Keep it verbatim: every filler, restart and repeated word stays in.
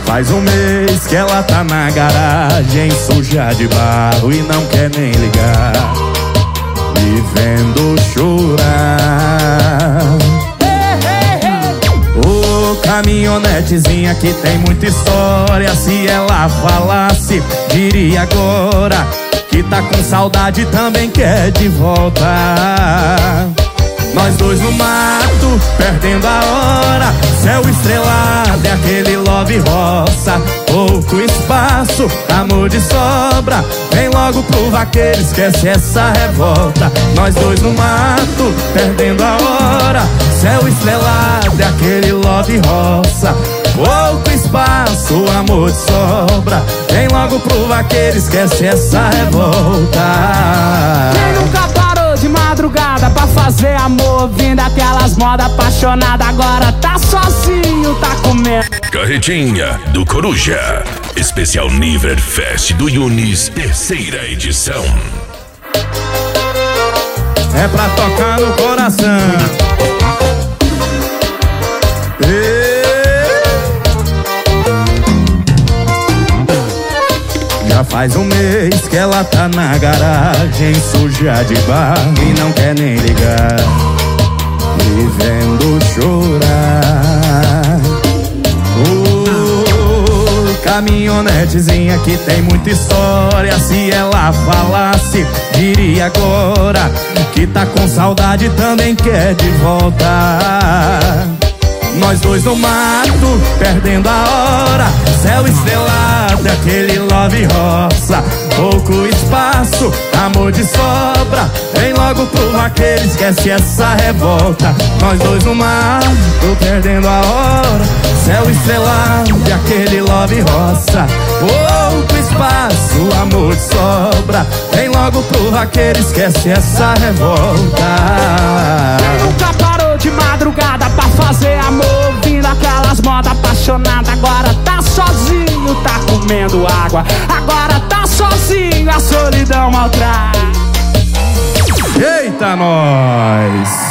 faz um mês que ela tá na garagem, suja de barro e não quer nem ligar, me vendo chorar. Ô, caminhonetezinha que tem muita história, se ela falasse, diria agora que tá com saudade e também quer de volta. Nós dois no mato, perdendo a hora, céu estrelado é aquele love roça. Pouco espaço, amor de sobra, vem logo pro vaqueiro, esquece essa revolta. Nós dois no mato, perdendo a hora, céu estrelado é aquele love roça. Pouco espaço, amor de sobra, vem logo pro vaqueiro, esquece essa revolta. Quem nunca parou de madrugada pra fazer amor, vindo aquelas modas apaixonadas, agora tá sozinho, tá comendo. Carretinha do Coruja, especial Niver Fest do Yunis, terceira edição. É pra tocar no coração. Ei. Já faz um mês que ela tá na garagem, suja de barro e não quer nem ligar, me vendo chorar. Oh, caminhonetezinha que tem muita história, se ela falasse, diria agora que tá com saudade e também quer de volta. Nós dois no mato, perdendo a hora, céu estrelado, aquele love roça. Pouco espaço, amor de sobra, vem logo pro vaqueiro, esquece essa revolta. Nós dois no mato, perdendo a hora, céu estrelado, aquele love roça. Pouco espaço, amor de sobra, vem logo pro vaqueiro, esquece essa revolta. Quem nunca parou de madrugada pra fazer amor, vindo aquelas modas apaixonadas, agora tá sozinho, tá comendo água, agora tá sozinho, a solidão maltrai. Eita, nós!